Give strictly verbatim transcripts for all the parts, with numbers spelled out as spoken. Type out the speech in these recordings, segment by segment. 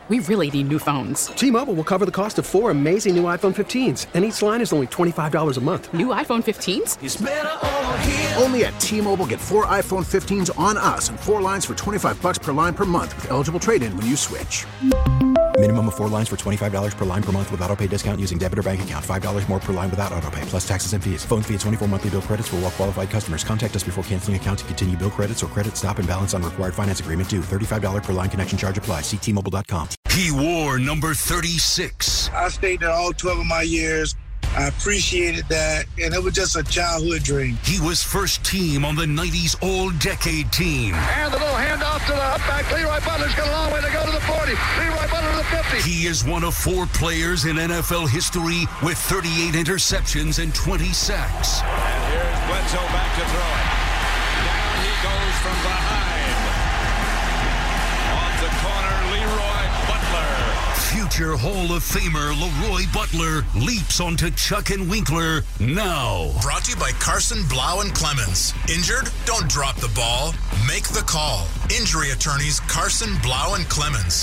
we really need new phones. T-Mobile will cover the cost of four amazing new iPhone fifteens, and each line is only twenty-five dollars a month. New iPhone fifteens? It's better over here. Only at T-Mobile, get four iPhone fifteens on us and four lines for twenty-five dollars per line per month with eligible trade-in when you switch. Minimum of four lines for twenty-five dollars per line per month with autopay discount using debit or bank account. five dollars more per line without autopay, plus taxes and fees. Phone fee at twenty-four monthly bill credits for well-qualified customers. Contact us before canceling account to continue bill credits or credit stop and balance on required finance agreement due. thirty-five dollars per line connection charge applies. See T Mobile dot com. He wore number thirty-six. I stayed there all twelve of my years. I appreciated that, and it was just a childhood dream. He was first team on the nineties All-Decade Team. And the little handoff to the up back. Leroy Butler's got a long way to go to the forty. Leroy Butler to the fifty. He is one of four players in N F L history with thirty-eight interceptions and twenty sacks. And here's Bledsoe back to throw it. Down he goes from behind. Off the corner, Leroy Butler. Future Hall of Famer Leroy Butler leaps onto Chuck and Winkler now. Brought to you by Carson, Blau, and Clemens. Injured? Don't drop the ball. Make the call. Injury attorneys Carson, Blau, and Clemens.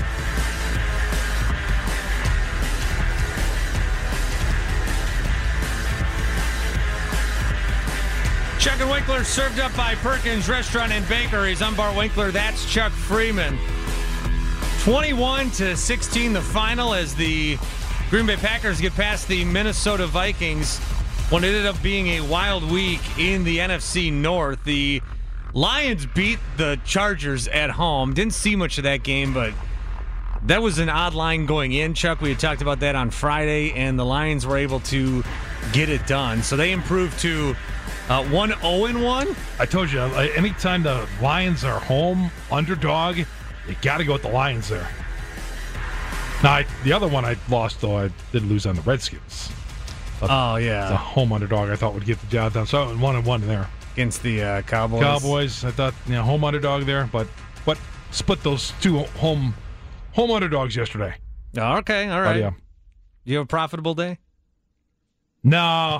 Chuck and Winkler served up by Perkins Restaurant and Bakeries. I'm Bart Winkler. That's Chuck Freeman. twenty-one to sixteen the final as the Green Bay Packers get past the Minnesota Vikings. What ended up being a wild week in the N F C North. The Lions beat the Chargers at home. Didn't see much of that game, but that was an odd line going in, Chuck. We had talked about that on Friday, and the Lions were able to get it done. So they improved to Uh, one oh and one? I told you, anytime the Lions are home, underdog, you got to go with the Lions there. Now, I, the other one I lost, though, I did lose on the Redskins. But oh, yeah. The home underdog I thought would get the job done. So I went one and one there. Against the uh, Cowboys? Cowboys. I thought, you know, home underdog there, but but split those two home home underdogs yesterday. Oh, okay, all right. But, yeah. You have a profitable day? No.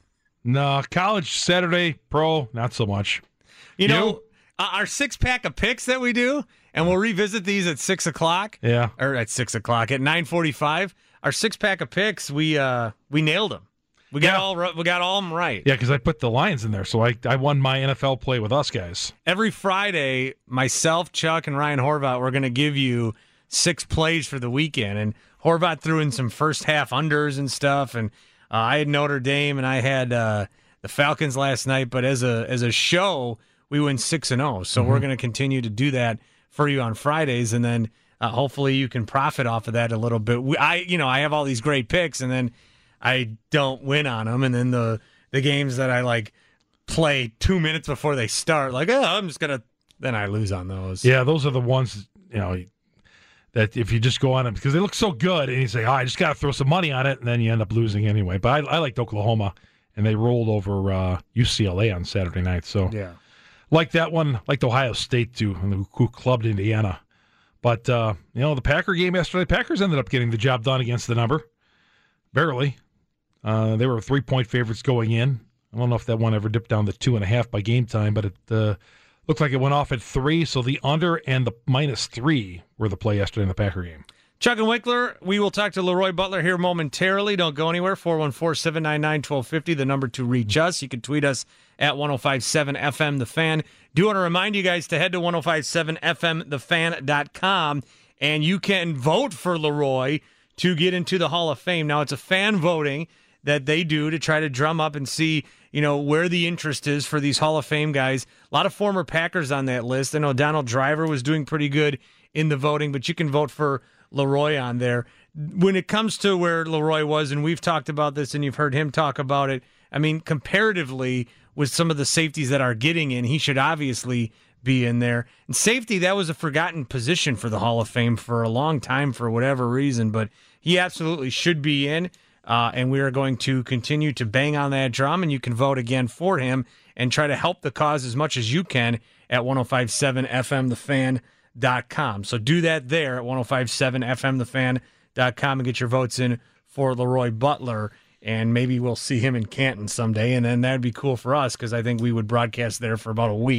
No, college Saturday, pro, not so much. You, you? know, uh, our six-pack of picks that we do, and we'll revisit these at six o'clock. Yeah. Or at six o'clock, at nine forty-five. Our six-pack of picks, we uh, we nailed them. We got, yeah. all, we got all of them right. Yeah, because I put the Lions in there, so I, I won my N F L play with us guys. Every Friday, myself, Chuck, and Ryan Horvat, we're going to give you six plays for the weekend. And Horvat threw in some first-half unders and stuff, and Uh, I had Notre Dame and I had uh, the Falcons last night, but as a as a show, we went six and zero. So mm-hmm. we're going to continue to do that for you on Fridays, and then uh, hopefully you can profit off of that a little bit. We, I you know I have all these great picks, and then I don't win on them, and then the the games that I like play two minutes before they start, like oh I'm just gonna then I lose on those. Yeah, those are the ones you know. That if you just go on them, because they look so good, and you say, oh, I just got to throw some money on it, and then you end up losing anyway. But I, I liked Oklahoma, and they rolled over uh, U C L A on Saturday night. So, yeah. Like that one, like Ohio State, too, who clubbed Indiana. But, uh, you know, the Packer game yesterday, Packers ended up getting the job done against the number. Barely. Uh, they were three-point favorites going in. I don't know if that one ever dipped down to two and a half by game time, but it uh, looked like it went off at three, so the under and the minus three were the play yesterday in the Packer game. Chuck and Winkler, we will talk to Leroy Butler here momentarily. Don't go anywhere. four one four, seven nine nine, one two five zero, the number to reach us. You can tweet us at ten fifty-seven F M The Fan. Do want to remind you guys to head to ten fifty-seven F M the fan dot com, and you can vote for Leroy to get into the Hall of Fame. Now, it's a fan voting that they do to try to drum up and see, you know, where the interest is for these Hall of Fame guys. A lot of former Packers on that list. I know Donald Driver was doing pretty good in the voting, but you can vote for Leroy on there. When it comes to where Leroy was, and we've talked about this and you've heard him talk about it, I mean, comparatively with some of the safeties that are getting in, he should obviously be in there. And safety, that was a forgotten position for the Hall of Fame for a long time for whatever reason, but he absolutely should be in. Uh, and we are going to continue to bang on that drum, and you can vote again for him and try to help the cause as much as you can at ten fifty-seven F M the fan dot com. So do that there at ten fifty-seven F M the fan dot com and get your votes in for Leroy Butler, and maybe we'll see him in Canton someday, and then that'd be cool for us because I think we would broadcast there for about a week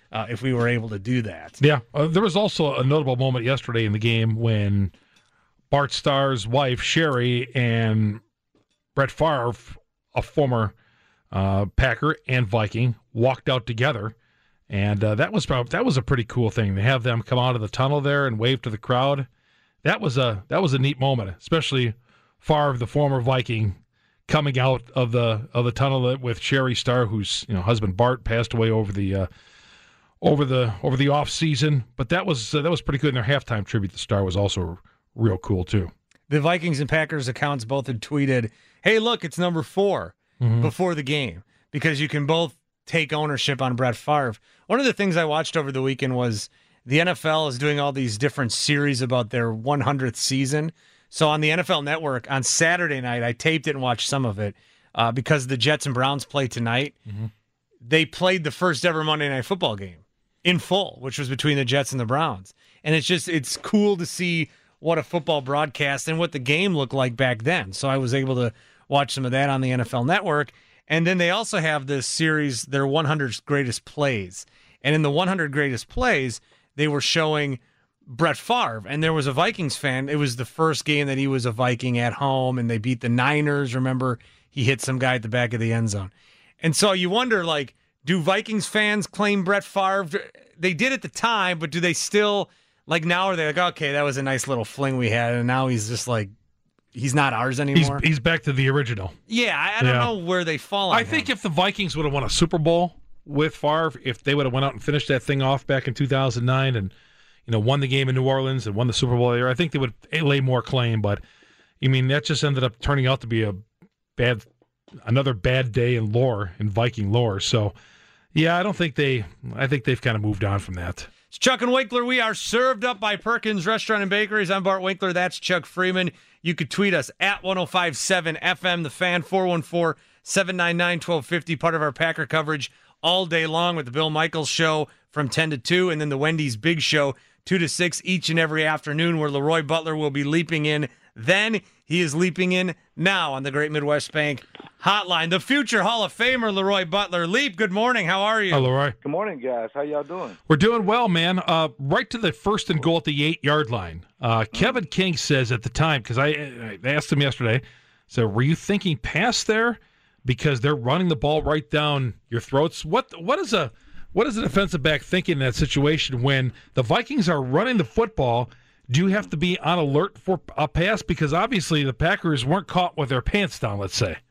uh, if we were able to do that. Yeah, uh, there was also a notable moment yesterday in the game when Bart Starr's wife, Sherry, and Brett Favre, a former uh, Packer and Viking, walked out together. And uh, that was probably, that was a pretty cool thing to have them come out of the tunnel there and wave to the crowd. That was a that was a neat moment, especially Favre, the former Viking, coming out of the of the tunnel with Sherry Starr, whose you know husband Bart passed away over the uh, over the over the off season. But that was uh, that was pretty good. And their halftime tribute to Starr was also real cool too. The Vikings and Packers accounts both had tweeted, "Hey, look, it's number four," mm-hmm. before the game, because you can both take ownership on Brett Favre. One of the things I watched over the weekend was the N F L is doing all these different series about their one hundredth season. So on the N F L Network on Saturday night, I taped it and watched some of it uh, because the Jets and Browns play tonight. Mm-hmm. They played the first ever Monday Night Football game in full, which was between the Jets and the Browns. And it's just, it's cool to see what a football broadcast and what the game looked like back then. So I was able to watch some of that on the N F L Network. And then they also have this series, their one hundred greatest plays. And in the one hundred greatest plays, they were showing Brett Favre. And there was a Vikings fan. It was the first game that he was a Viking at home, and they beat the Niners. Remember, he hit some guy at the back of the end zone. And so you wonder, like, do Vikings fans claim Brett Favre? They did at the time, but do they still, like, now are they like, okay, that was a nice little fling we had, and now he's just like, he's not ours anymore? He's, he's back to the original. Yeah, I, I don't yeah. know where they fall on I him. think if the Vikings would have won a Super Bowl with Favre, if they would have went out and finished that thing off back in two thousand nine and, you know, won the game in New Orleans and won the Super Bowl there, I think they would lay more claim. But, I mean, that just ended up turning out to be a bad, another bad day in lore, in Viking lore. So, yeah, I don't think they, I think they've kind of moved on from that. It's Chuck and Winkler. We are served up by Perkins Restaurant and Bakeries. I'm Bart Winkler. That's Chuck Freeman. You could tweet us at ten fifty-seven F M, the fan, four one four, seven nine nine, one two five zero, part of our Packer coverage all day long with the Bill Michaels Show from ten to two, and then the Wendy's Big Show two to six each and every afternoon, where Leroy Butler will be leaping in. Then he is leaping in now on the Great Midwest Bank Hotline. The future Hall of Famer, Leroy Butler. Leap, good morning. How are you? Hi, Leroy. Good morning, guys. How y'all doing? We're doing well, man. Uh, right to the first and goal at the eight-yard line. Uh, Kevin King says at the time, because I, I asked him yesterday, so were you thinking pass there? Because they're running the ball right down your throats. What what is a what is a defensive back thinking in that situation when the Vikings are running the football? Do you have to be on alert for a pass? Because obviously the Packers weren't caught with their pants down, let's say.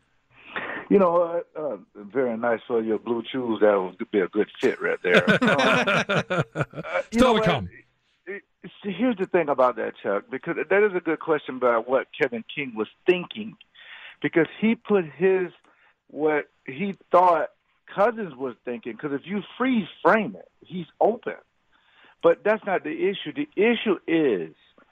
You know, uh, uh, very nice for your blue shoes. That would be a good fit right there. um, uh, Still to come. It, it, here's the thing about that, Chuck, because that is a good question about what Kevin King was thinking. Because he put his, what he thought Cousins was thinking, because if you freeze frame it, he's open. But that's not the issue. The issue is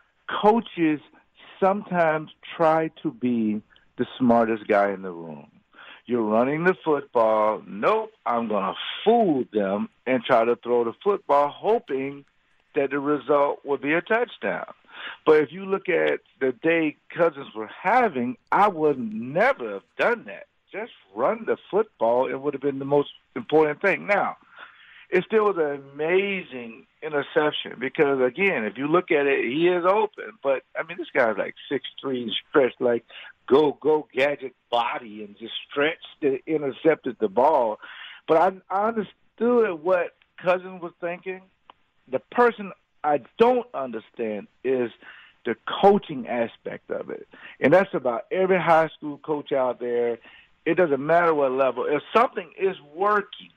coaches sometimes try to be the smartest guy in the room. You're running the football. Nope, I'm going to fool them and try to throw the football, hoping that the result will be a touchdown. But if you look at the day Cousins were having, I would never have done that. Just run the football. It would have been the most important thing. Now, it still was an amazing interception because, again, if you look at it, he is open. But, I mean, this guy's like six three, stretched like go, go, gadget body and just stretched the, intercepted the ball. But I, I understood what Cousins was thinking. The person I don't understand is the coaching aspect of it. And that's about every high school coach out there. It doesn't matter what level. If something is working,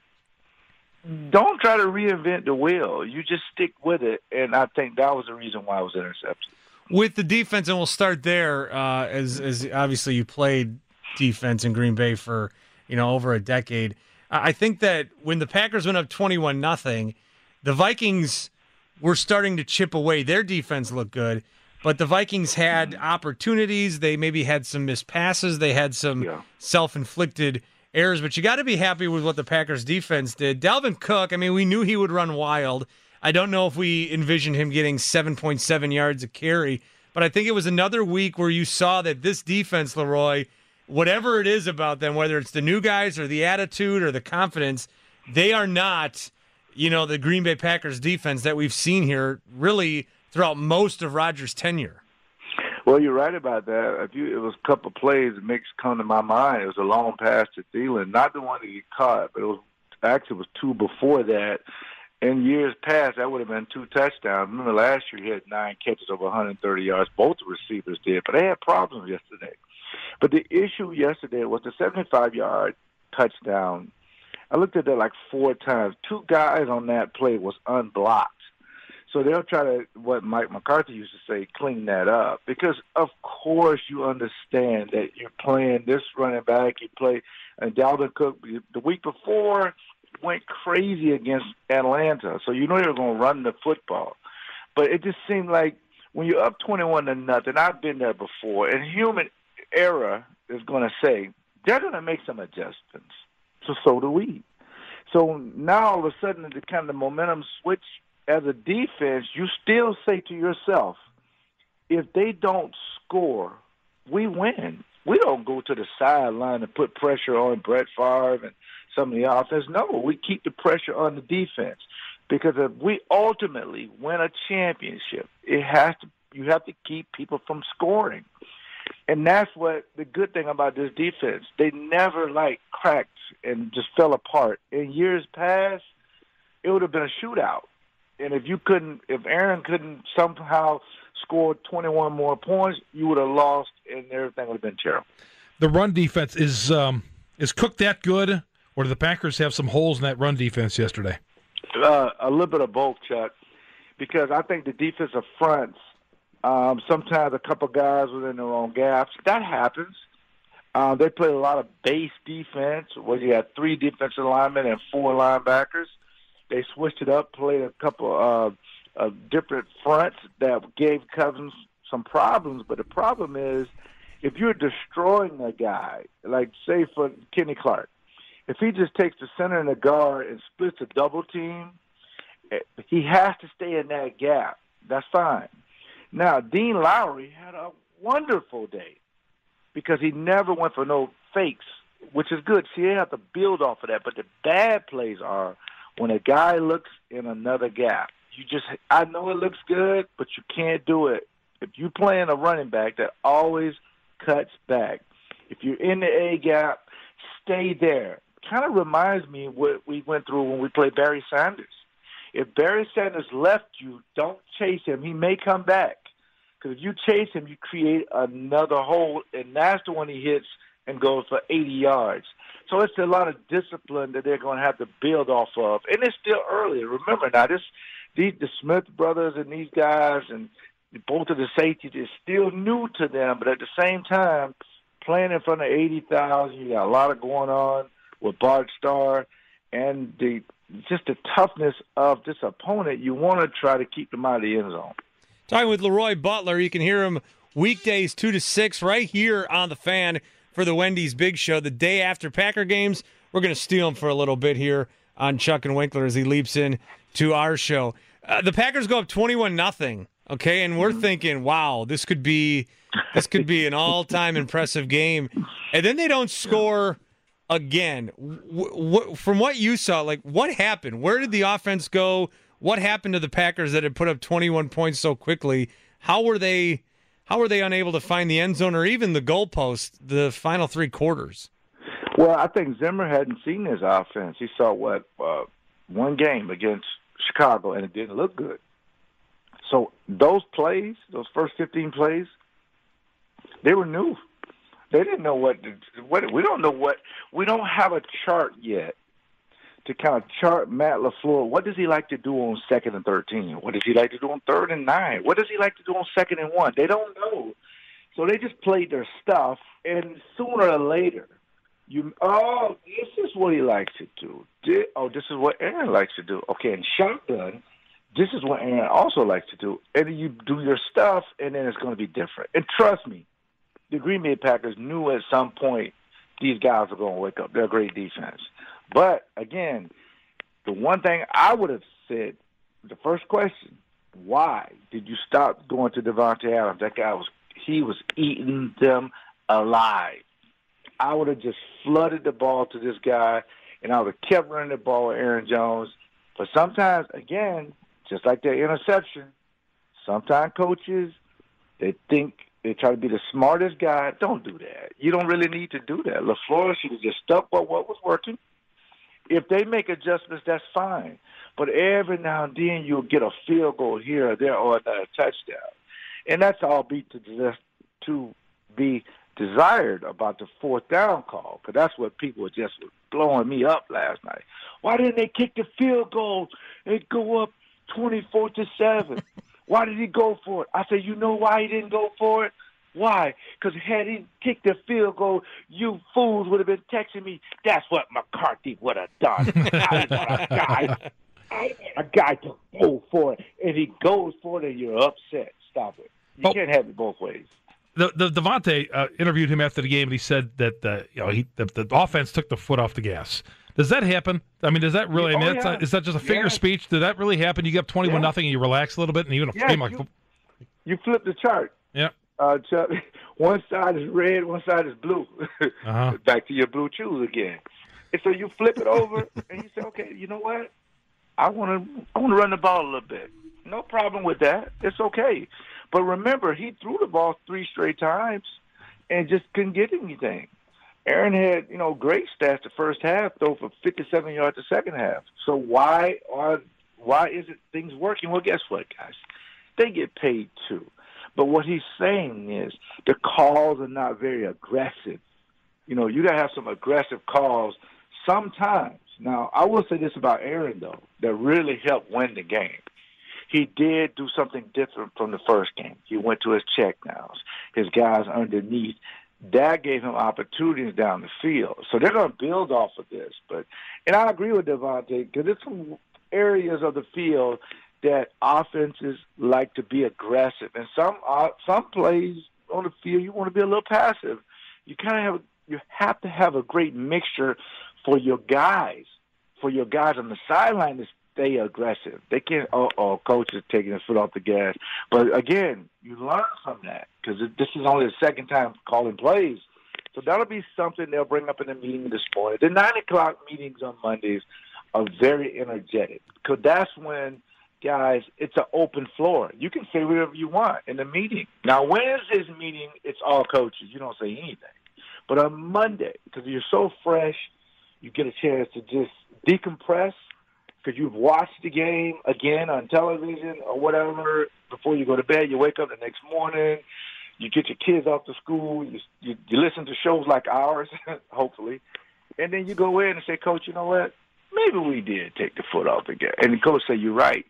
don't try to reinvent the wheel. You just stick with it, and I think that was the reason why it was intercepted. With the defense, and we'll start there, uh, as as obviously you played defense in Green Bay for you know over a decade. I think that when the Packers went up twenty-one nothing, the Vikings were starting to chip away. Their defense looked good, but the Vikings had opportunities. They maybe had some missed passes. They had some yeah. self-inflicted errors, but you got to be happy with what the Packers defense did. Dalvin Cook, I mean, we knew he would run wild. I don't know if we envisioned him getting seven point seven yards a carry, but I think it was another week where you saw that this defense, Leroy, whatever it is about them, whether it's the new guys or the attitude or the confidence, they are not you know, the Green Bay Packers defense that we've seen here really throughout most of Rodgers' tenure. Well, you're right about that. If you, it was a couple of plays that makes come to my mind. It was a long pass to Thielen, not the one that he caught, but it was actually it was two before that. In years past, that would have been two touchdowns. Remember last year he had nine catches over one hundred thirty yards. Both the receivers did, but they had problems yesterday. But the issue yesterday was the seventy-five-yard touchdown. I looked at that like four times. Two guys on that play was unblocked. So they'll try to, what Mike McCarthy used to say, clean that up. Because, of course, you understand that you're playing this running back. You play, and Dalvin Cook, the week before, went crazy against Atlanta. So you know you're going to run the football. But it just seemed like when you're up twenty-one to nothing, I've been there before, and human error is going to say, they're going to make some adjustments. So so do we. So now all of a sudden the kind of the momentum switch as a defense, you still say to yourself, if they don't score, we win. We don't go to the sideline and put pressure on Brett Favre and some of the offense. No, we keep the pressure on the defense. Because if we ultimately win a championship, it has to you have to keep people from scoring. And that's what the good thing about this defense. They never, like, cracked and just fell apart. In years past, it would have been a shootout. And if you couldn't, if Aaron couldn't somehow score twenty-one more points, you would have lost, and everything would have been terrible. The run defense is um, is Cook that good, or do the Packers have some holes in that run defense yesterday? Uh, a little bit of both, Chuck, because I think the defensive fronts, um, sometimes a couple guys within their own gaps. That happens. Uh, they play a lot of base defense, where you have three defensive linemen and four linebackers. They switched it up, played a couple uh, of different fronts that gave Cousins some problems. But the problem is, if you're destroying a guy, like say for Kenny Clark, if he just takes the center and the guard and splits a double team, he has to stay in that gap. That's fine. Now, Dean Lowry had a wonderful day because he never went for no fakes, which is good. See, they have to build off of that. But the bad plays are when a guy looks in another gap. You just, I know it looks good, but you can't do it. If you're playing a running back that always cuts back, if you're in the A gap, stay there. Kind of reminds me of what we went through when we played Barry Sanders. If Barry Sanders left you, don't chase him. He may come back. Because if you chase him, you create another hole, and that's the one he hits and goes for eighty yards. So it's a lot of discipline that they're going to have to build off of. And it's still early. Remember now, this these the Smith brothers and these guys and both of the safeties is still new to them. But at the same time, playing in front of eighty thousand, you got a lot of going on with Bart Starr, and the just the toughness of this opponent. You want to try to keep them out of the end zone. Talking with Leroy Butler, you can hear him weekdays two to six right here on the Fan for the Wendy's Big Show. The day after Packer games, we're going to steal him for a little bit here on Chuck and Winkler as he leaps in to our show. Uh, the Packers go up twenty-one nothing, okay, and we're thinking, wow, this could be this could be an all-time impressive game, and then they don't score again. W- w- from what you saw, like what happened? Where did the offense go? What happened to the Packers that had put up twenty-one points so quickly? How were they? How were they unable to find the end zone or even the goalpost the final three quarters? Well, I think Zimmer hadn't seen his offense. He saw what uh, one game against Chicago, and it didn't look good. So those plays, those first fifteen plays, they were new. They didn't know what. What we don't know what. We don't have a chart yet to kind of chart Matt LaFleur. What does he like to do on second and thirteen? What does he like to do on third and nine? What does he like to do on second and one? They don't know. So they just played their stuff, and sooner or later, you oh, this is what he likes to do. This, oh, this is what Aaron likes to do. Okay, and shotgun, this is what Aaron also likes to do. And then you do your stuff, and then it's going to be different. And trust me, the Green Bay Packers knew at some point these guys are going to wake up. They're a great defense. But, again, the one thing I would have said, the first question, why did you stop going to Devontae Adams? That guy was, he was eating them alive. I would have just flooded the ball to this guy, and I would have kept running the ball with Aaron Jones. But sometimes, again, just like that interception, sometimes coaches, they think they try to be the smartest guy. Don't do that. You don't really need to do that. LaFleur should have just stuck with what was working. If they make adjustments, that's fine. But every now and then you'll get a field goal here or there or another touchdown. And that's all be to, just to be desired about the fourth down call, because that's what people were just blowing me up last night. Why didn't they kick the field goal and go up twenty-four to seven? Why did he go for it? I said, you know why he didn't go for it? Why? Because had he kicked the field goal, you fools would have been texting me, that's what McCarthy would have done. I want a guy, I want a guy to go for it. And he goes for it and you're upset. Stop it. You oh. can't have it both ways. The, the Devontae uh, interviewed him after the game, and he said that uh, you know he the, the offense took the foot off the gas. Does that happen? I mean, does that really? I mean, oh, that's yeah. not, is that just a figure yeah. of speech? Did that really happen? You get up twenty-one yeah. nothing, and you relax a little bit, and even a yeah, game like you, you flip the chart. Yeah. Uh, Chuck, one side is red, one side is blue. Uh-huh. Back to your blue shoes again. And so you flip it over, and you say, okay, you know what? I want to I want to run the ball a little bit. No problem with that. It's okay. But remember, he threw the ball three straight times and just couldn't get anything. Aaron had, you know, great stats the first half, though, for fifty-seven yards the second half. So why are why is it things working? Well, guess what, guys? They get paid too. But what he's saying is the calls are not very aggressive. You know, you got to have some aggressive calls sometimes. Now, I will say this about Aaron, though, that really helped win the game. He did do something different from the first game. He went to his check downs, his guys underneath. That gave him opportunities down the field. So they're going to build off of this. But and I agree with Devontae, because there's some areas of the field that offenses like to be aggressive. And some uh, some plays on the field, you want to be a little passive. You kind of have you have to have a great mixture for your guys, for your guys on the sideline to stay aggressive. They can't, oh, oh, coach is taking his foot off the gas. But, again, you learn from that, because this is only the second time calling plays. So that'll be something they'll bring up in the meeting this morning. The nine o'clock meetings on Mondays are very energetic, because that's when, guys, it's an open floor. You can say whatever you want in the meeting. Now, Wednesday's meeting, it's all coaches. You don't say anything. But on Monday, because you're so fresh, you get a chance to just decompress, because you've watched the game again on television or whatever before you go to bed. You wake up the next morning, you get your kids off to school, you, you, you listen to shows like ours, hopefully, and then you go in and say, Coach, you know what? Maybe we did take the foot off the gas. And the coach say, you're right.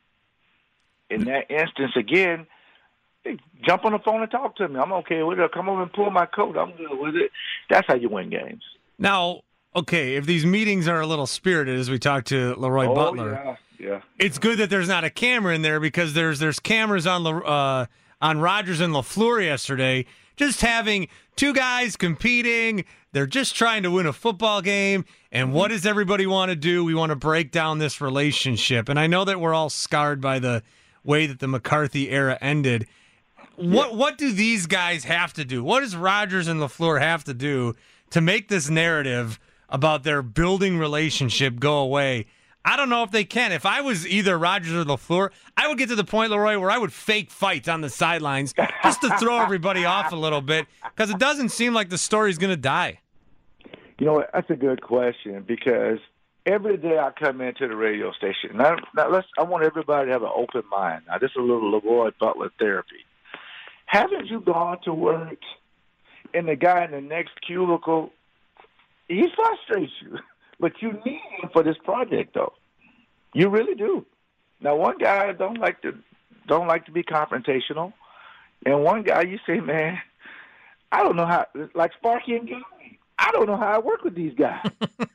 In that instance, again, hey, jump on the phone and talk to me. I'm okay with it. Come over and pull my coat. I'm good with it. That's how you win games. Now, okay, if these meetings are a little spirited, as we talked to Leroy oh, Butler, yeah, yeah. it's good that there's not a camera in there, because there's there's cameras on uh, on Rodgers and LaFleur yesterday, just having two guys competing. They're just trying to win a football game. And what does everybody want to do? We want to break down this relationship. And I know that we're all scarred by the way that the McCarthy era ended. What yeah. what do these guys have to do? What does Rodgers and LaFleur have to do to make this narrative about their building relationship go away? I don't know if they can. If I was either Rodgers or LaFleur, I would get to the point, Leroy, where I would fake fight on the sidelines just to throw everybody off a little bit, because it doesn't seem like the story's going to die. You know what? That's a good question, because every day I come into the radio station. Now, now let's. I want everybody to have an open mind. Now, this is a little Leroy Butler therapy. Haven't you gone to work and the guy in the next cubicle, he frustrates you, but you need him for this project, though. You really do. Now, one guy don't like to don't like to be confrontational, and one guy you say, man, I don't know how, like Sparky and Gary, I don't know how I work with these guys.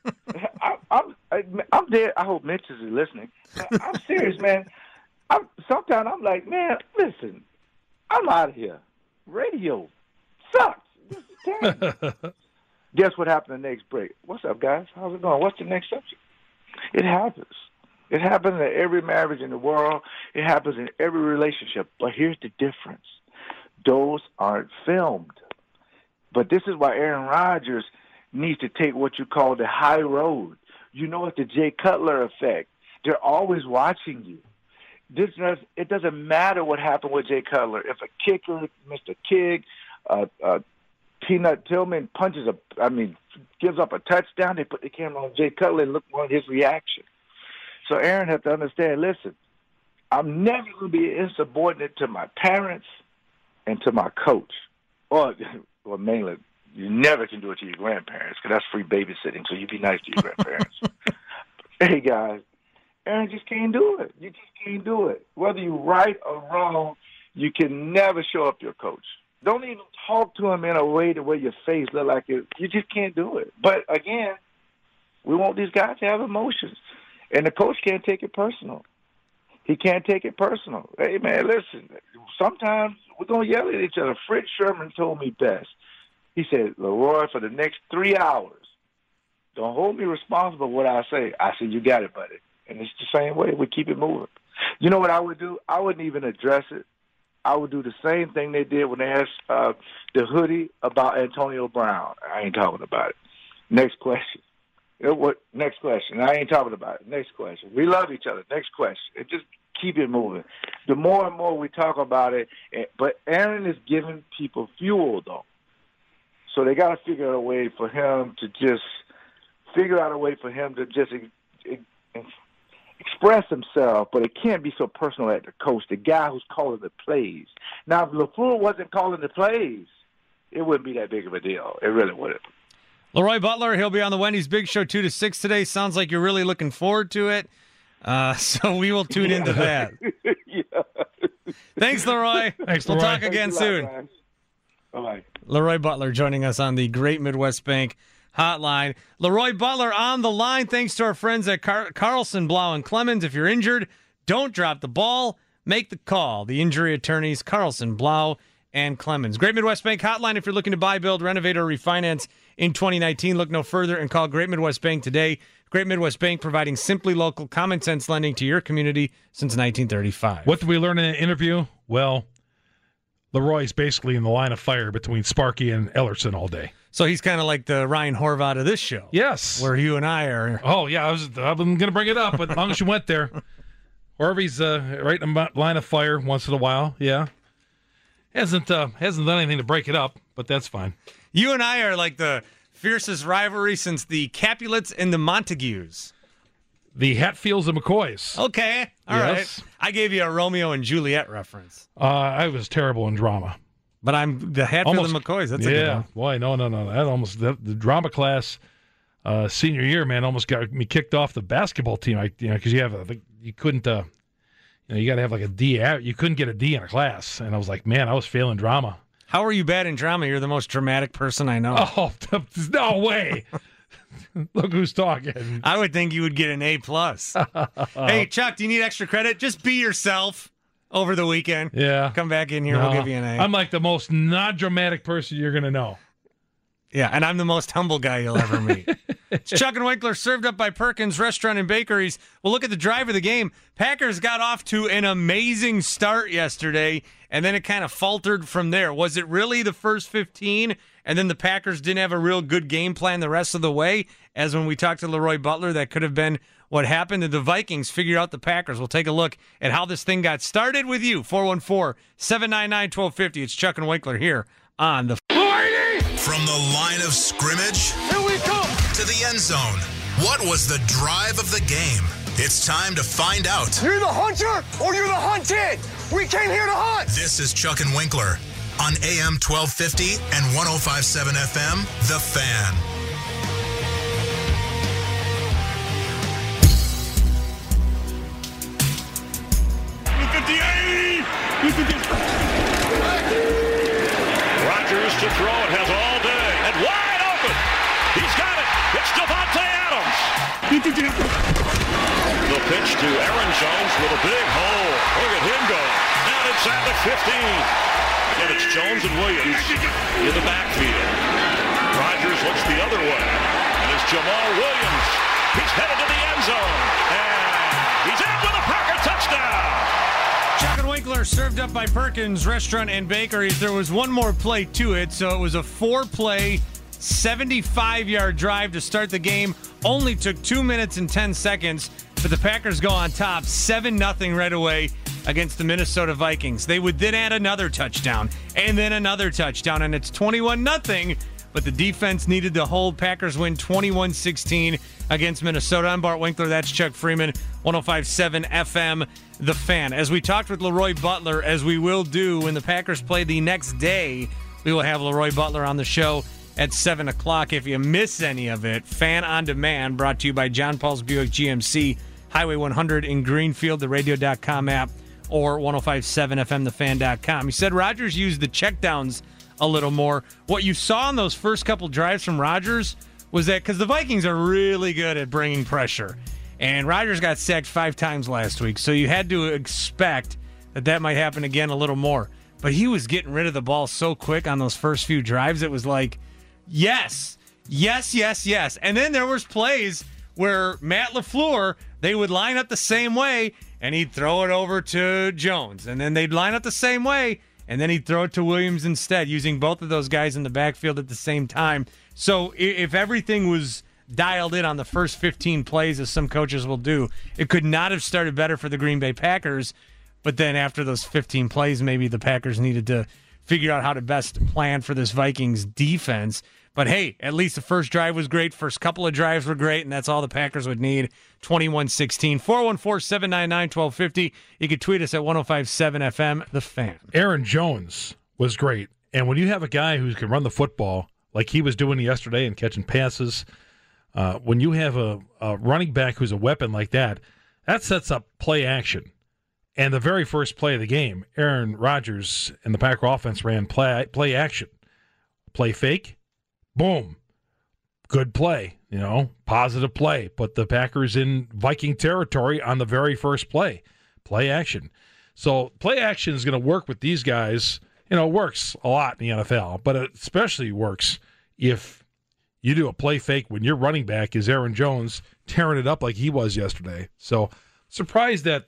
I, I'm I'm dead. I hope Mitch is listening. I'm serious, man. I'm, sometimes I'm like, man, listen, I'm out of here. Radio sucks. This is terrible. Guess what happened the next break? What's up, guys? How's it going? What's the next subject? It happens. It happens in every marriage in the world. It happens in every relationship. But here's the difference. Those aren't filmed. But this is why Aaron Rodgers needs to take what you call the high road. You know, it's the Jay Cutler effect. They're always watching you. This it doesn't matter what happened with Jay Cutler. If a kicker, Mister Kidd, uh, uh, Peanut Tillman punches a, I mean, gives up a touchdown, they put the camera on Jay Cutler and look on his reaction. So Aaron has to understand, listen, I'm never going to be insubordinate to my parents and to my coach. Or, well, mainly, you never can do it to your grandparents because that's free babysitting, so you be nice to your grandparents. Hey, guys, Aaron just can't do it. You just can't do it. Whether you're right or wrong, you can never show up your coach. Don't even talk to him in a way to where your face look like it. You just can't do it. But, again, we want these guys to have emotions. And the coach can't take it personal. He can't take it personal. Hey, man, listen, sometimes we're going to yell at each other. Fred Sherman told me best. He said, Leroy, for the next three hours, don't hold me responsible for what I say. I said, you got it, buddy. And it's the same way. We keep it moving. You know what I would do? I wouldn't even address it. I would do the same thing they did when they asked uh, the hoodie about Antonio Brown. I ain't talking about it. Next question. It, what, next question. I ain't talking about it. Next question. We love each other. Next question. It just keep it moving. The more and more we talk about it, but Aaron is giving people fuel, though. So they got to figure out a way for him to just figure out a way for him to just ex- ex- express himself, but it can't be so personal at the coach, the guy who's calling the plays. Now, if LaFleur wasn't calling the plays, it wouldn't be that big of a deal. It really wouldn't. Leroy Butler, he'll be on the Wendy's Big Show two to six today. Sounds like you're really looking forward to it. Uh, so we will tune into that. Yeah. Thanks, Leroy. Thanks, Leroy. We'll talk again soon. Bye-bye. Leroy Butler joining us on the Great Midwest Bank Hotline. Leroy Butler on the line. Thanks to our friends at Car- Carlson, Blau, and Clemens. If you're injured, don't drop the ball. Make the call. The injury attorneys, Carlson, Blau, and Clemens. Great Midwest Bank Hotline. If you're looking to buy, build, renovate, or refinance in twenty nineteen, look no further and call Great Midwest Bank today. Great Midwest Bank providing simply local, common sense lending to your community since nineteen thirty-five. What did we learn in the interview? Well, Leroy's basically in the line of fire between Sparky and Ellerson all day. So he's kind of like the Ryan Horvath of this show. Yes. Where you and I are. Oh, yeah, I was, I'm going to bring it up, but as long as you went there. Harvey's uh, right in the line of fire once in a while, yeah. Hasn't uh, hasn't done anything to break it up, but that's fine. You and I are like the fiercest rivalry since the Capulets and the Montagues. The Hatfields and McCoys. Okay, all yes. right. I gave you a Romeo and Juliet reference. Uh, I was terrible in drama. But I'm the Hatfield almost, and McCoys. That's yeah, a good one. Boy, no, no, no. That almost the, the drama class uh, senior year, man, almost got me kicked off the basketball team. I, you know, because you have a, you couldn't, uh, you know, you got to have like a D. You couldn't get a D in a class, and I was like, man, I was failing drama. How are you bad in drama? You're the most dramatic person I know. Oh, no way. Look who's talking. I would think you would get an A plus. Hey, Chuck, do you need extra credit? Just be yourself over the weekend. Yeah. Come back in here. No, we'll give you an A. I'm like the most non-dramatic person you're going to know. Yeah, and I'm the most humble guy you'll ever meet. It's Chuck and Winkler, served up by Perkins Restaurant and Bakeries. Well, look at the drive of the game. Packers got off to an amazing start yesterday, and then it kind of faltered from there. Was it really the first fifteen, and then the Packers didn't have a real good game plan the rest of the way? As when we talked to Leroy Butler, that could have been what happened. Did the Vikings figure out the Packers? We'll take a look at how this thing got started with you. four one four, seven nine nine, one two five zero. It's Chuck and Winkler here on the... From the line of scrimmage Here we go. to the end zone, what was the drive of the game? It's time to find out. You're the hunter or you're the hunted. We came here to hunt. This is Chuck and Winkler on A M twelve fifty and one oh five point seven F M, The Fan. Rodgers to throw. It has all day. And wide open. He's got it. It's Devontae Adams. The pitch to Aaron Jones with a big hole. Look at him go. Down inside the fifteen. Again, it's Jones and Williams in the backfield. Rodgers looks the other way. And it's Jamal Williams. He's headed to the end zone. And he's in with a Packer touchdown. Chuck and Winkler, served up by Perkins Restaurant and Bakeries. There was one more play to it, so it was a four-play, seventy-five-yard drive to start the game. Only took two minutes and ten seconds. but the Packers go on top seven nothing right away against the Minnesota Vikings. They would then add another touchdown and then another touchdown, and it's twenty-one nothing. But the defense needed to hold. Packers win twenty-one sixteen against Minnesota. I'm Bart Winkler. That's Chuck Freeman, one oh five point seven F M, The Fan. As we talked with Leroy Butler, as we will do when the Packers play the next day, we will have Leroy Butler on the show at seven o'clock. If you miss any of it, Fan on Demand, brought to you by John Paul's Buick G M C, Highway one hundred in Greenfield, the radio dot com app, or ten fifty-seven F M the fan dot com. He said Rodgers used the checkdowns a little more. What you saw in those first couple drives from Rodgers was that because the Vikings are really good at bringing pressure, and Rodgers got sacked five times last week, so you had to expect that that might happen again a little more. But he was getting rid of the ball so quick on those first few drives, it was like, yes, yes, yes, yes. And then there was plays where Matt LaFleur, they would line up the same way, and he'd throw it over to Jones, and then they'd line up the same way, and then he'd throw it to Williams instead, using both of those guys in the backfield at the same time. So if everything was dialed in on the first fifteen plays, as some coaches will do, it could not have started better for the Green Bay Packers. But then after those fifteen plays, maybe the Packers needed to figure out how to best plan for this Vikings defense. But hey, at least the first drive was great. First couple of drives were great, and that's all the Packers would need. twenty-one sixteen. four one four, seven nine nine, one two five zero. You can tweet us at ten fifty-seven F M, The Fan. Aaron Jones was great. And when you have a guy who can run the football like he was doing yesterday and catching passes, uh, when you have a, a running back who's a weapon like that, that sets up play action. And the very first play of the game, Aaron Rodgers and the Packer offense ran play, play action. Play fake. Boom. Good play, you know, positive play. But the Packers in Viking territory on the very first play. Play action. So play action is going to work with these guys. You know, it works a lot in the N F L, but it especially works if you do a play fake when your running back is Aaron Jones tearing it up like he was yesterday. So surprised that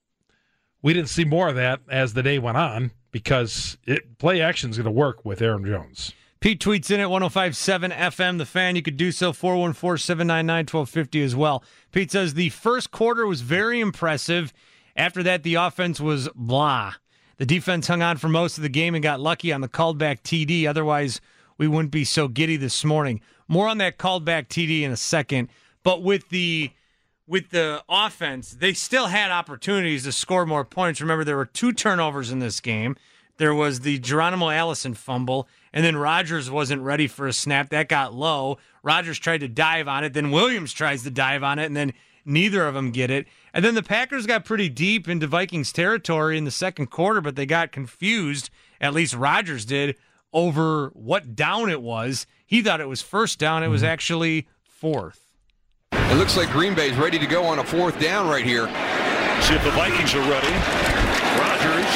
we didn't see more of that as the day went on, because it, play action is going to work with Aaron Jones. Pete tweets in at ten fifty-seven F M, The Fan. You could do so, four one four, seven nine nine, one two five zero as well. Pete says the first quarter was very impressive. After that, the offense was blah. The defense hung on for most of the game and got lucky on the called back T D. Otherwise, we wouldn't be so giddy this morning. More on that called back T D in a second. But with the with the offense, they still had opportunities to score more points. Remember, there were two turnovers in this game. There was the Geronimo Allison fumble, and then Rodgers wasn't ready for a snap. That got low. Rodgers tried to dive on it. Then Williams tries to dive on it, and then neither of them get it. And then the Packers got pretty deep into Vikings territory in the second quarter, but they got confused, at least Rodgers did, over what down it was. He thought it was first down. It was actually fourth. It looks like Green Bay's ready to go on a fourth down right here. See if the Vikings are ready. Rodgers.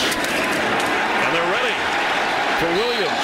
And they're ready for Williams.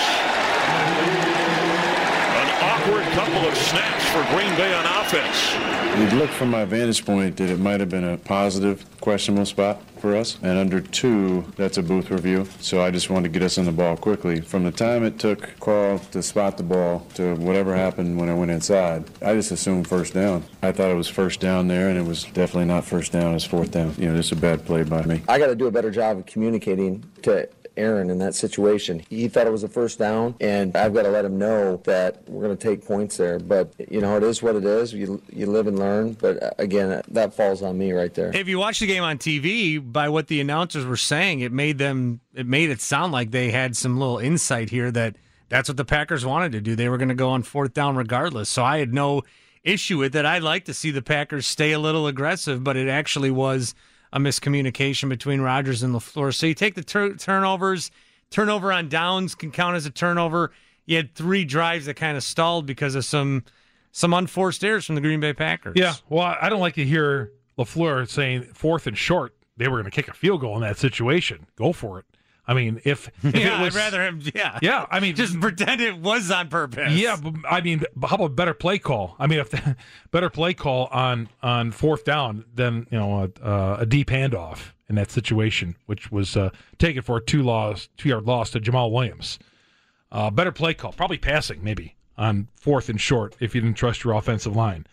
An awkward couple of snaps for Green Bay on offense. It looked from my vantage point that it might have been a positive, questionable spot for us. And under two, that's a booth review. So I just wanted to get us on the ball quickly. From the time it took Carl to spot the ball to whatever happened when I went inside, I just assumed first down. I thought it was first down there, and it was definitely not first down. It was fourth down. You know, just a bad play by me. I got to do a better job of communicating to Aaron in that situation. He thought it was a first down, and I've got to let him know that we're going to take points there. But, you know, it is what it is. You you live and learn. But, again, that falls on me right there. If you watch the game on T V, by what the announcers were saying, it made them it made it sound like they had some little insight here that that's what the Packers wanted to do. They were going to go on fourth down regardless. So I had no issue with it. I'd like to see the Packers stay a little aggressive, but it actually was a miscommunication between Rodgers and LaFleur. So you take the tur- turnovers, turnover on downs can count as a turnover. You had three drives that kind of stalled because of some some unforced errors from the Green Bay Packers. Yeah, well, I don't like to hear LaFleur saying fourth and short, they were going to kick a field goal in that situation. Go for it. I mean, if, if yeah, it was, I'd rather him, yeah. Yeah, I mean. Just pretend it was on purpose. Yeah, but, I mean, how about better play call? I mean, if the, better play call on, on fourth down than, you know, a, a deep handoff in that situation, which was uh, taken for a two loss, two-yard loss to Jamal Williams. Uh, better play call, probably passing maybe on fourth and short if you didn't trust your offensive line.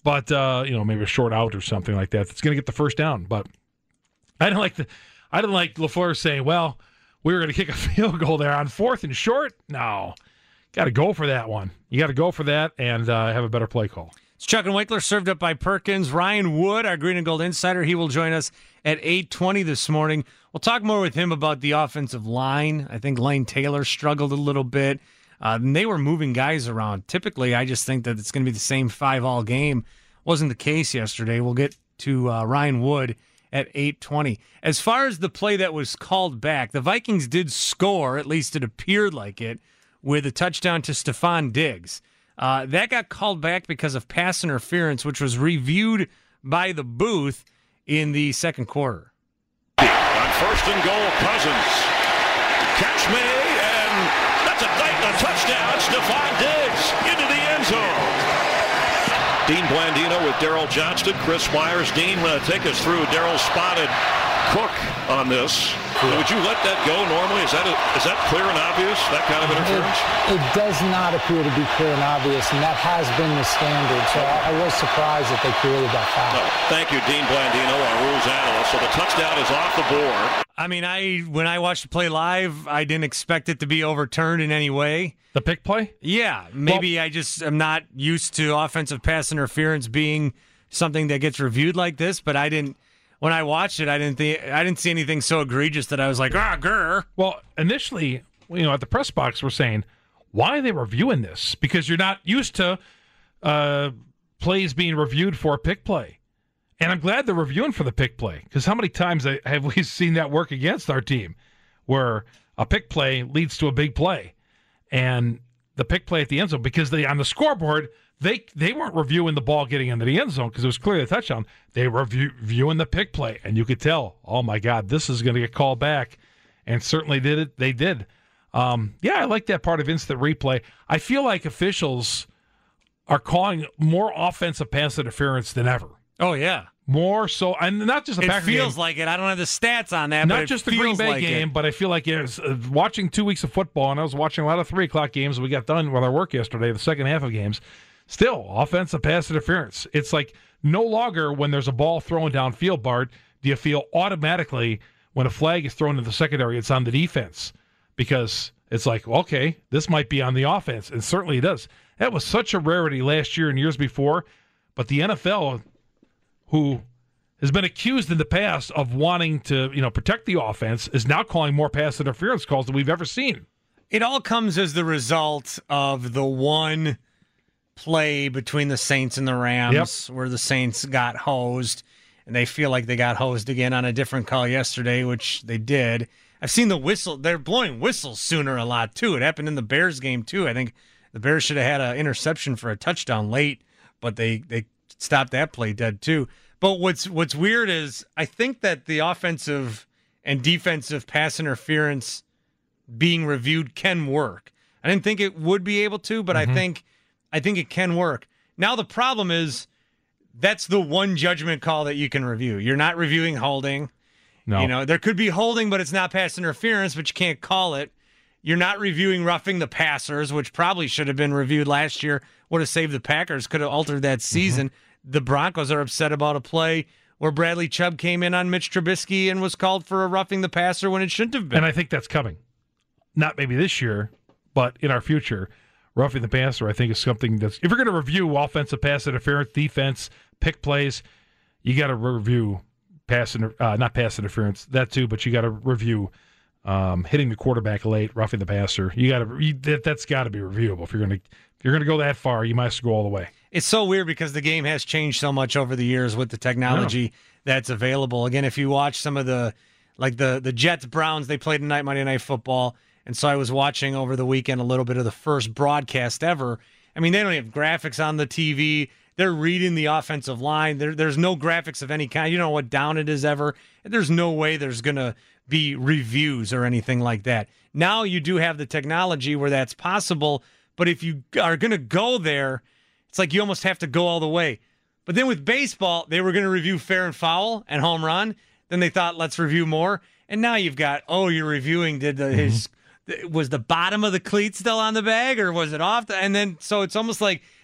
but uh, you know, maybe a short out or something like that. That's going to get the first down. But I didn't like the, I didn't like LaFleur saying, "Well, we were going to kick a field goal there on fourth and short." No, got to go for that one. You got to go for that and uh, have a better play call. It's Chuck and Winkler, served up by Perkins. Ryan Wood, our Green and Gold insider, he will join us at eight twenty this morning. We'll talk more with him about the offensive line. I think Lane Taylor struggled a little bit. Uh, and they were moving guys around. Typically, I just think that it's going to be the same five-all game. Wasn't the case yesterday. We'll get to uh, Ryan Wood at eight twenty. As far as the play that was called back, the Vikings did score, at least it appeared like it, with a touchdown to Stephon Diggs. Uh, that got called back because of pass interference, which was reviewed by the booth in the second quarter. On first and goal, Cousins. Catch me, and that's a, a touchdown. Stephon Diggs into the end zone. Dean Blandino with Daryl Johnston, Chris Myers. Dean, uh, take us through. Daryl spotted Cook on this. Would you let that go normally? Is that a, is that clear and obvious, that kind of interference? It, it does not appear to be clear and obvious, and that has been the standard. So I, I was surprised that they created that foul. No, thank you, Dean Blandino, our rules analyst. So the touchdown is off the board. I mean, I when I watched the play live, I didn't expect it to be overturned in any way. The pick play? Yeah, maybe well, I just am not used to offensive pass interference being something that gets reviewed like this, but I didn't. When I watched it, I didn't think I didn't see anything so egregious that I was like, ah, grr. Well, initially, you know, at the press box, we're saying, why are they reviewing this? Because you're not used to uh, plays being reviewed for a pick play. And I'm glad they're reviewing for the pick play, because how many times have we seen that work against our team, where a pick play leads to a big play, and the pick play at the end zone, because they on the scoreboard. They they weren't reviewing the ball getting into the end zone because it was clearly a touchdown. They were review, reviewing the pick play, and you could tell, oh, my God, this is going to get called back. And certainly did it. They did. Um, yeah, I like that part of instant replay. I feel like officials are calling more offensive pass interference than ever. Oh, yeah. More so, and not just a It Packer feels game. like it. I don't have the stats on that. Not but just it the Green feels Bay like game, it. but I feel like it was, uh, watching two weeks of football, and I was watching a lot of three o'clock games. We got done with our work yesterday, the second half of games. Still, offensive pass interference. It's like no longer when there's a ball thrown downfield, Bart, do you feel automatically when a flag is thrown in the secondary, it's on the defense. Because it's like, okay, this might be on the offense. And certainly it does. That was such a rarity last year and years before. But the N F L, who has been accused in the past of wanting to, you know, protect the offense, is now calling more pass interference calls than we've ever seen. It all comes as the result of the one play between the Saints and the Rams, yep, where the Saints got hosed, and they feel like they got hosed again on a different call yesterday, which they did. I've seen the whistle. They're blowing whistles sooner a lot, too. It happened in the Bears game, too. I think the Bears should have had an interception for a touchdown late, but they, they stopped that play dead, too. But what's what's weird is I think that the offensive and defensive pass interference being reviewed can work. I didn't think it would be able to, but mm-hmm. I think I think it can work. Now the problem is that's the one judgment call that you can review. You're not reviewing holding. No. You know, there could be holding, but it's not pass interference, but you can't call it. You're not reviewing roughing the passers, which probably should have been reviewed last year. Would have saved the Packers, could have altered that season. Mm-hmm. The Broncos are upset about a play where Bradley Chubb came in on Mitch Trubisky and was called for a roughing the passer when it shouldn't have been. And I think that's coming. Not maybe this year, but in our future. Roughing the passer, I think, is something that's, if you're going to review offensive pass interference, defense, pick plays, you got to review pass, inter, uh, not pass interference, that too, but you got to review um, hitting the quarterback late, roughing the passer. You got to you, that, that's got to be reviewable. If you're going to if you're going to go that far, you might as well go all the way. It's so weird because the game has changed so much over the years with the technology yeah. that's available. Again, if you watch some of the like the the Jets Browns, they played tonight Monday Night Football. And so I was watching over the weekend a little bit of the first broadcast ever. I mean, they don't have graphics on the T V. They're reading the offensive line. There, there's no graphics of any kind. You don't know what down it is ever. There's no way there's going to be reviews or anything like that. Now you do have the technology where that's possible. But if you are going to go there, it's like you almost have to go all the way. But then with baseball, they were going to review fair and foul and home run. Then they thought, let's review more. And now you've got, oh, you're reviewing, did the, his... was the bottom of the cleat still on the bag or was it off? The, and then, so it's almost like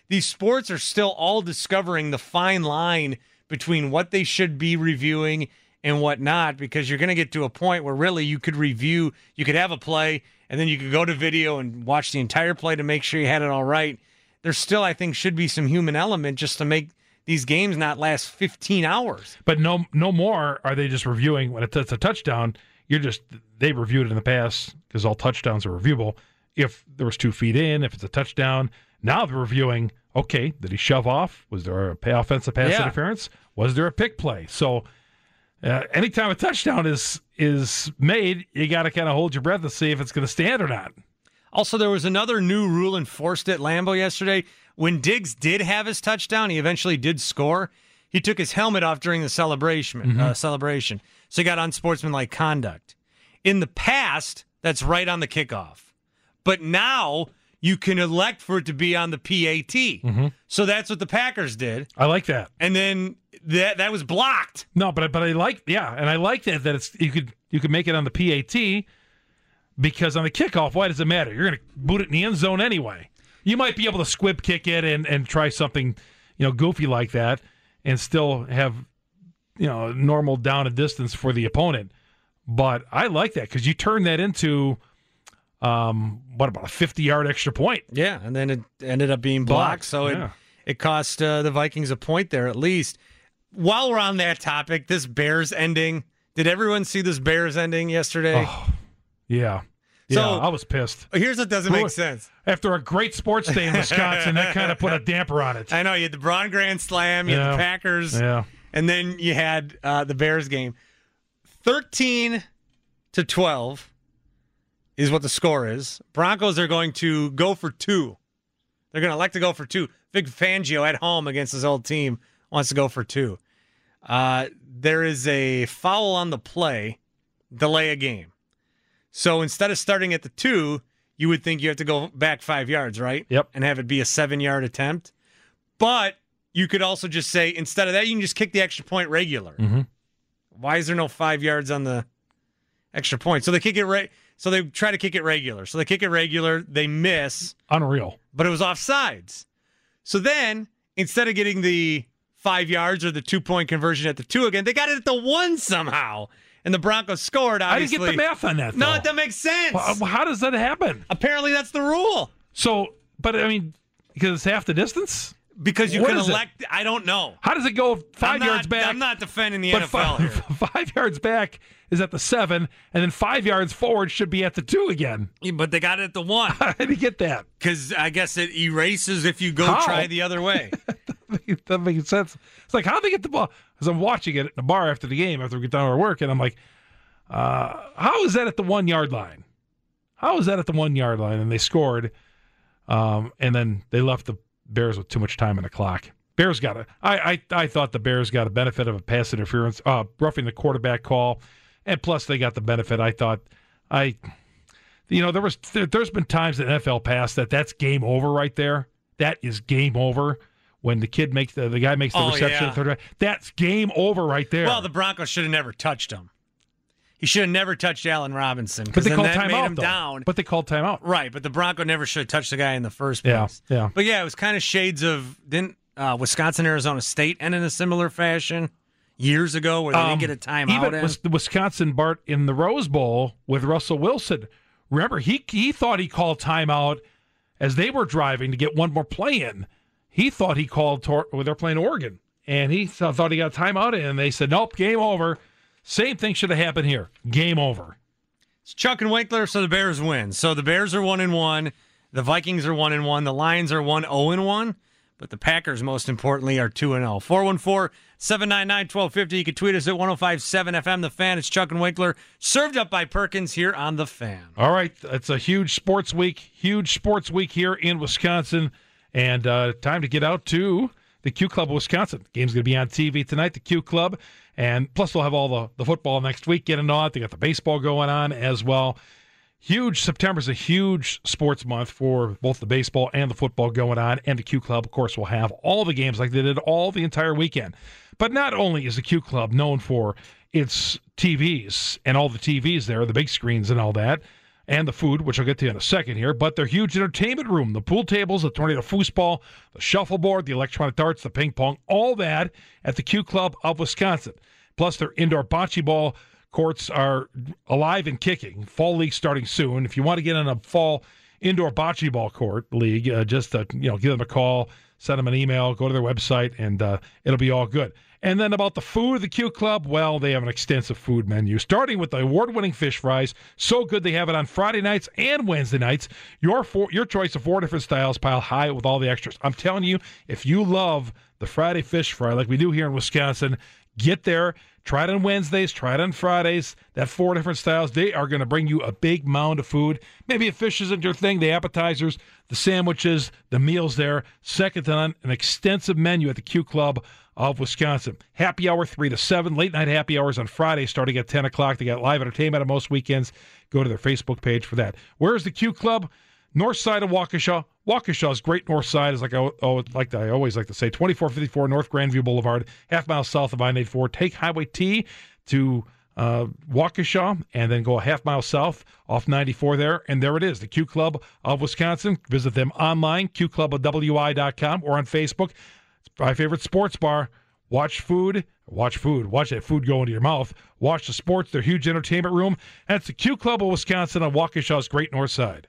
these sports are still all discovering the fine line between what they should be reviewing and what not, because you're going to get to a point where really you could review, you could have a play, and then you could go to video and watch the entire play to make sure you had it all right. There still, I think, should be some human element just to make these games not last fifteen hours. But no no more are they just reviewing when it's a touchdown. You're just, they reviewed it in the past because all touchdowns are reviewable. If there was two feet in, if it's a touchdown, now they're reviewing, okay, did he shove off? Was there a offensive pass Yeah. interference? Was there a pick play? So uh, anytime a touchdown is is made, you got to kind of hold your breath to see if it's going to stand or not. Also, there was another new rule enforced at Lambeau yesterday. When Diggs did have his touchdown, he eventually did score. He took his helmet off during the celebration. Mm-hmm. Uh, celebration, so he got unsportsmanlike conduct. In the past, that's right on the kickoff, but now you can elect for it to be on the P A T. Mm-hmm. So that's what the Packers did. I like that. And then that that was blocked. No, but but I like yeah, and I like that that it's you could you could make it on the P A T because on the kickoff, why does it matter? You're going to boot it in the end zone anyway. You might be able to squib kick it and, and try something, you know, goofy like that and still have, you know, normal down and distance for the opponent. But I like that because you turn that into um, what about a fifty-yard extra point? Yeah, and then it ended up being blocked, Blocked, so yeah. it it cost uh, the Vikings a point there at least. While we're on that topic, this Bears ending. Did everyone see this Bears ending yesterday? Oh, yeah. So, yeah, I was pissed. Here's what doesn't make sense. After a great sports day in Wisconsin, that kind of put a damper on it. I know, you had the Braun Grand Slam, you Yeah. had the Packers, Yeah. and then you had uh, the Bears game. thirteen to twelve is what the score is. Broncos are going to go for two. They're going to elect to go for two. Vic Fangio at home against his old team wants to go for two. Uh, there is a foul on the play, delay a game. So instead of starting at the two, you would think you have to go back five yards, right? Yep. And have it be a seven-yard attempt. But you could also just say, instead of that, you can just kick the extra point regular. Mm-hmm. Why is there no five yards on the extra point? So they kick it right. So they try to kick it regular. So they kick it regular. They miss. Unreal. But it was offsides. So then, instead of getting the five yards or the two-point conversion at the two again, they got it at the one somehow. And the Broncos scored, obviously. I didn't get the math on that, No, though. it doesn't make sense. Well, how does that happen? Apparently, that's the rule. So, but I mean, because it's half the distance? Because you What can is it? elect, I don't know. How does it go five I'm not- yards back? I'm not defending the but N F L five, here. Five yards back is at the seven, and then five yards forward should be at the two again. Yeah, but they got it at the one. How did you get that? Because I guess it erases if you go How? try the other way. That doesn't make sense. It's like, how did they get the ball? Because I'm watching it at the bar after the game, after we get done our work, and I'm like, uh, how is that at the one-yard line? How is that at the one-yard line? And they scored, um, and then they left the Bears with too much time on the clock. Bears got a. I, I I thought the Bears got a benefit of a pass interference, uh, roughing the quarterback call, and plus they got the benefit. I thought, I, you know, there was there, there's been times in N F L past that that's game over right there. That is game over when the kid makes the the guy makes the Oh, reception. yeah. Third round. That's game over right there. Well, the Broncos should have never touched him. He should have never touched Allen Robinson. but Because they then called that made timeout him though. down. But they called timeout. Right, but the Bronco never should have touched the guy in the first Yeah, place. yeah. But yeah, it was kind of shades of, didn't uh, Wisconsin, Arizona State end in a similar fashion years ago where they Um, didn't get a timeout Even in? was the Wisconsin Bart in the Rose Bowl with Russell Wilson. Remember, he he thought he called timeout as they were driving to get one more play in. He thought he called tor- well, they're playing Oregon, and he th- thought he got a timeout in, and they said, nope, game over. Same thing should have happened here. Game over. It's Chuck and Winkler, so the Bears win. So the Bears are one and one, the Vikings are one and one, the Lions are one zero and one, but the Packers, most importantly, are two and zero. four one four, seven nine nine, one two five zero. You can tweet us at one oh five seven F M. The Fan. It's Chuck and Winkler, served up by Perkins here on the Fan. All right, it's a huge sports week, huge sports week here in Wisconsin, and uh, time to get out to the Q Club of Wisconsin. The game's going to be on T V tonight, the Q Club, and plus we'll have all the, the football next week getting on. They got the baseball going on as well. Huge, September's a huge sports month for both the baseball and the football going on, and the Q Club, of course, will have all the games like they did all the entire weekend. But not only is the Q Club known for its T Vs and all the T Vs there, the big screens and all that, and the food, which I'll get to in a second here, but their huge entertainment room, the pool tables, the tornado foosball, the shuffleboard, the electronic darts, the ping pong, all that at the Q Club of Wisconsin. Plus, their indoor bocce ball courts are alive and kicking. Fall league starting soon. If you want to get in a fall indoor bocce ball court league, uh, just uh, you know, give them a call, send them an email, go to their website, and uh, it'll be all good. And then about the food of the Q Club, well, they have an extensive food menu, starting with the award-winning fish fries. So good they have it on Friday nights and Wednesday nights. Your four, your choice of four different styles piled high with all the extras. I'm telling you, if you love the Friday fish fry like we do here in Wisconsin, get there. Try it on Wednesdays, try it on Fridays. That four different styles, they are going to bring you a big mound of food. Maybe if fish isn't your thing, the appetizers, the sandwiches, the meals there. Second to none, an extensive menu at the Q Club of Wisconsin. Happy hour three to seven, late night happy hours on Friday starting at ten o'clock. They got live entertainment on most weekends. Go to their Facebook page for that. Where's the Q Club? North side of Waukesha. Waukesha's great north side is like I, oh, like I always like to say, twenty-four fifty-four North Grandview Boulevard, half mile south of I ninety-four. Take Highway T to uh, Waukesha and then go a half mile south off ninety-four there. And there it is, the Q Club of Wisconsin. Visit them online, q club of w i dot com, or on Facebook. It's my favorite sports bar. Watch food. Watch food. Watch that food go into your mouth. Watch the sports, their huge entertainment room. That's the Q Club of Wisconsin on Waukesha's great north side.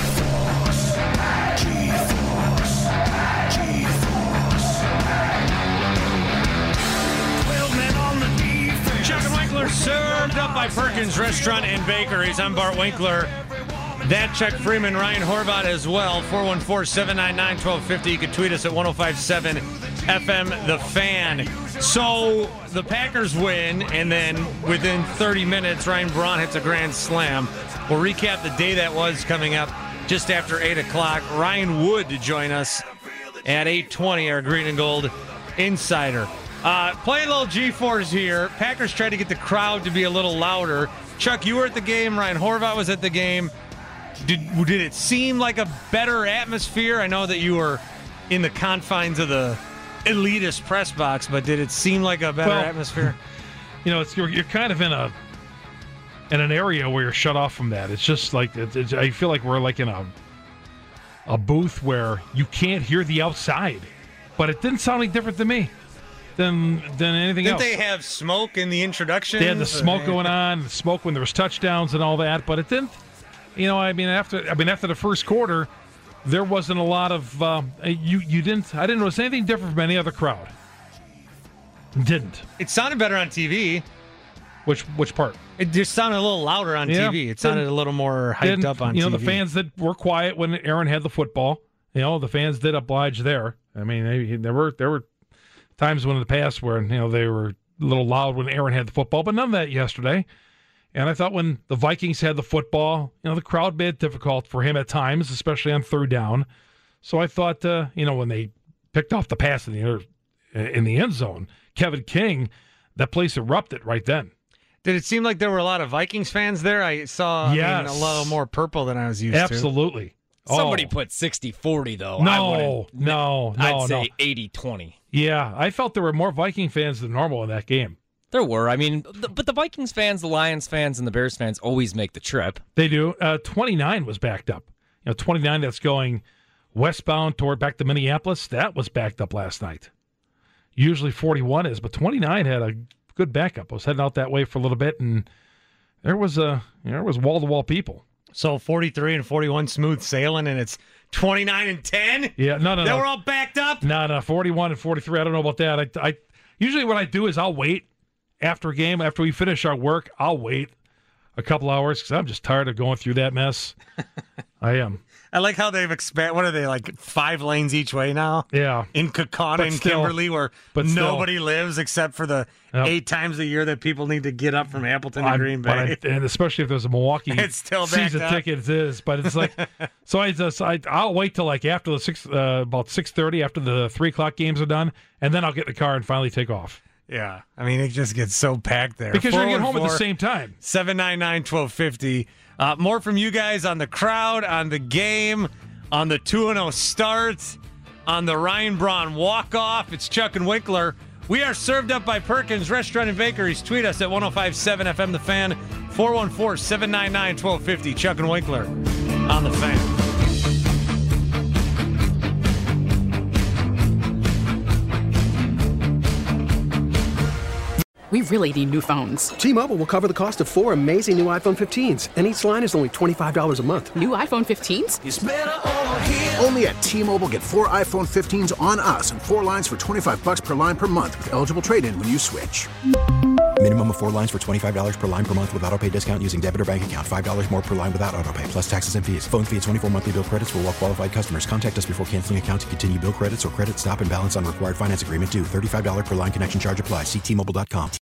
Served up by Perkins Restaurant and Bakeries. I'm Bart Winkler. That Chuck Freeman, Ryan Horvat as well. four one four, seven nine nine, one two five zero. You can tweet us at ten fifty-seven F M The Fan. So the Packers win, and then within thirty minutes, Ryan Braun hits a grand slam. We'll recap the day that was coming up just after eight o'clock. Ryan Wood to join us at eight twenty, our Green and Gold Insider. Uh, playing a little G-force here. Packers tried to get the crowd to be a little louder. Chuck, you were at the game. Ryan Horvat was at the game. Did did it seem like a better atmosphere? I know that you were in the confines of the elitist press box, but did it seem like a better well, atmosphere? You know, it's you're, you're kind of in a in an area where you're shut off from that. It's just like it's, it's, I feel like we're like in a a booth where you can't hear the outside, but it didn't sound any different to me than than anything Didn't else. Didn't they have smoke in the introduction? They had the smoke going on, the smoke when there was touchdowns and all that, but it didn't. You know, I mean, after I mean after the first quarter, there wasn't a lot of uh, you. You didn't. I didn't notice anything different from any other crowd. Didn't. It sounded better on T V. Which which part? It just sounded a little louder on yeah, T V. It sounded a little more hyped didn't, up on you know, T V. The fans that were quiet when Aaron had the football. You know, the fans did oblige there. I mean, they, there were there were times when in the past where you know they were a little loud when Aaron had the football, but none of that yesterday. And I thought when the Vikings had the football, you know, the crowd made it difficult for him at times, especially on third down. So I thought, uh, you know, when they picked off the pass in the in the end zone, Kevin King, that place erupted right then. Did it seem like there were a lot of Vikings fans there? I saw yes. I mean, a little more purple than I was used Absolutely. to. Absolutely. Somebody oh. put sixty forty, though. No, I no, no, I'd say no. eighty twenty. Yeah, I felt there were more Viking fans than normal in that game. There were. I mean, the, but the Vikings fans, the Lions fans, and the Bears fans always make the trip. They do. Uh, twenty-nine was backed up. You know, twenty-nine that's going westbound toward back to Minneapolis, that was backed up last night. Usually forty-one is, but twenty-nine had a good backup. I was heading out that way for a little bit, and there was a you know, there was wall-to-wall people. So forty-three and forty-one smooth sailing, and it's twenty-nine and ten? Yeah, no, no, they no. They were all backed up? No, no, forty-one and forty-three. I don't know about that. I, I usually what I do is I'll wait after a game, after we finish our work, I'll wait a couple hours because I'm just tired of going through that mess. I am. I like how they've expanded. What are they, like five lanes each way now? Yeah. In Kaukauna and still, Kimberly, where but nobody still. lives except for the yep. eight times a year that people need to get up from Appleton to I'm, Green Bay. I, and especially if there's a Milwaukee it's still season up. ticket, it is. But it's like, so I just, I, I'll wait till like after the six, uh, about six thirty, after the three o'clock games are done, and then I'll get in the car and finally take off. Yeah, I mean, it just gets so packed there. Because you're going to get home at the same time. seven nine nine, one two five zero. Uh, more from you guys on the crowd, on the game, on the two and oh start, on the Ryan Braun walk-off. It's Chuck and Winkler. We are served up by Perkins Restaurant and Bakeries. Tweet us at ten fifty-seven F M The Fan. four one four, seven nine nine, one two five zero. Chuck and Winkler on the Fan. We really need new phones. T-Mobile will cover the cost of four amazing new iPhone fifteens, and each line is only twenty-five dollars a month. New iPhone fifteens? It's better over here. Only at T-Mobile, get four iPhone fifteens on us and four lines for twenty-five bucks per line per month with eligible trade-in when you switch. Minimum of four lines for twenty-five dollars per line per month with auto pay discount using debit or bank account. five dollars more per line without auto pay, plus taxes and fees. Phone fee at twenty-four monthly bill credits for well-qualified customers. Contact us before canceling account to continue bill credits or credit stop and balance on required finance agreement due. thirty-five dollars per line connection charge applies. See T Mobile dot com.